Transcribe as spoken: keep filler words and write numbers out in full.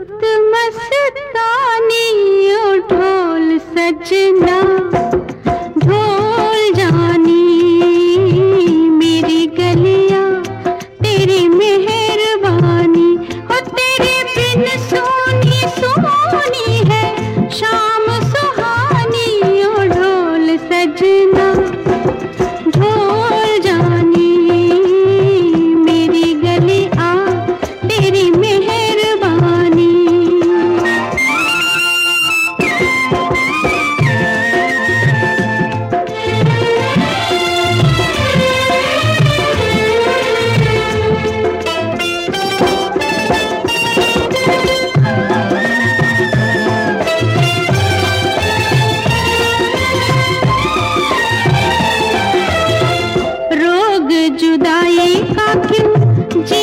रुत मस्तानी ओ ढोल सजना ढोल जानी मेरी गलियां तेरी मेहरबानी हो तेरे बिन सोनी सोनी है शाम सुहानी ओ ढोल सजना ढोल जानी मेरी गलियां तेरी मेहरबानी। रोग जुदाई का क्यों जी